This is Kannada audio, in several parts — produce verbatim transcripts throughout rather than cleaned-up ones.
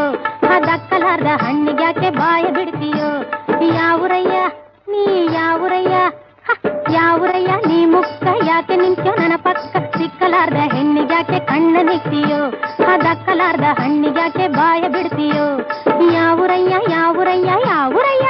ಬಿಡ್ತೀಯೋ ಅದಕ್ಕಲಾರ್ದ ಹಣ್ಣಿಗ್ಯಾಕೆ ಬಾಯ ಬಿಡ್ತೀಯೋ ಯಾವುರಯ್ಯ ನೀ ಯಾವುರಯ್ಯ ಯಾವುರಯ್ಯ ನೀ ಮುಕ್ಕ ಯಾಕೆ ನಿಂತ್ಯೋ ನನ್ನ ಪಕ್ಕ ಸಿಕ್ಕಲಾರ್ದ ಹೆಣ್ಣಿಗ್ಯಾಕೆ ಕಣ್ಣ ನಿಕ್ತೀಯೋ ಅದಕ್ಕಲಾರ್ದ ಹಣ್ಣಿಗ್ಯಾಕೆ ಬಾಯ ಬಿಡ್ತೀಯೋ ಯಾವುರಯ್ಯ ಯಾವುರಯ್ಯ ಯಾವುರಯ್ಯ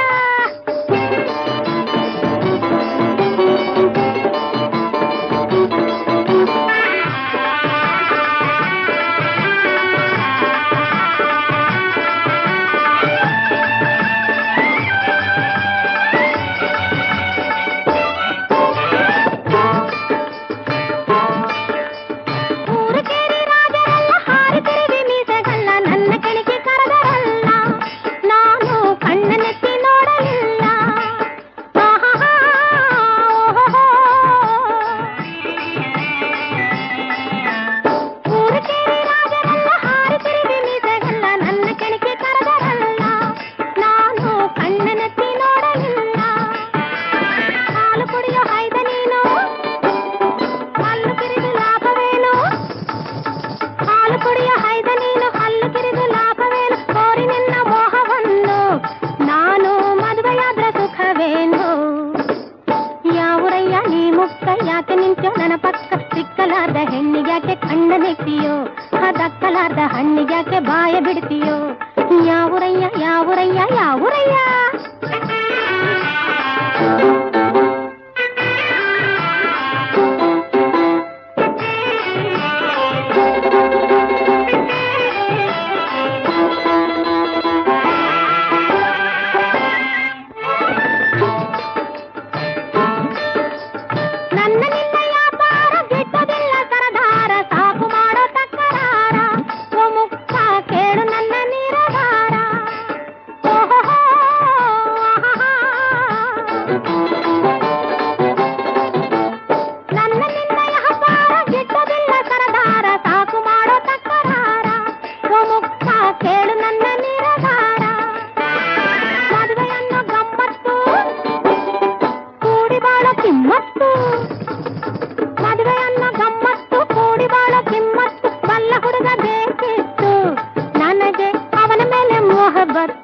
ಯಾಕೆ ನಿಂತ್ಯೋ ನನ್ನ ಪಕ್ಕ ಸಿಕ್ಕಲಾರ್ದ ಹೆಣ್ಣಿಗ್ಯಾಕೆ ಕಣ್ಣ ನೆಕ್ತೀಯೋ ಅದಕ್ಕಲಾರ್ದ ಹಣ್ಣಿಗ್ಯಾಕೆ ಬಾಯ ಬಿಡ್ತೀಯೋ ಯಾವುರಯ್ಯ ಯಾವುರಯ್ಯ ಯಾವುರಯ್ಯ ಮದುವೆಯನ್ನ ಗಮ್ಮತ್ತು ಕೂಡಿ ಬಾಳ ಕಿಮ್ಮತ್ತು ಬಲ್ಲ ಹುಡುಗ ಬೇಕಿತ್ತು ನನಗೆ ಅವನ ಮೇಲೆ ಮೋಹ ಬತ್ತು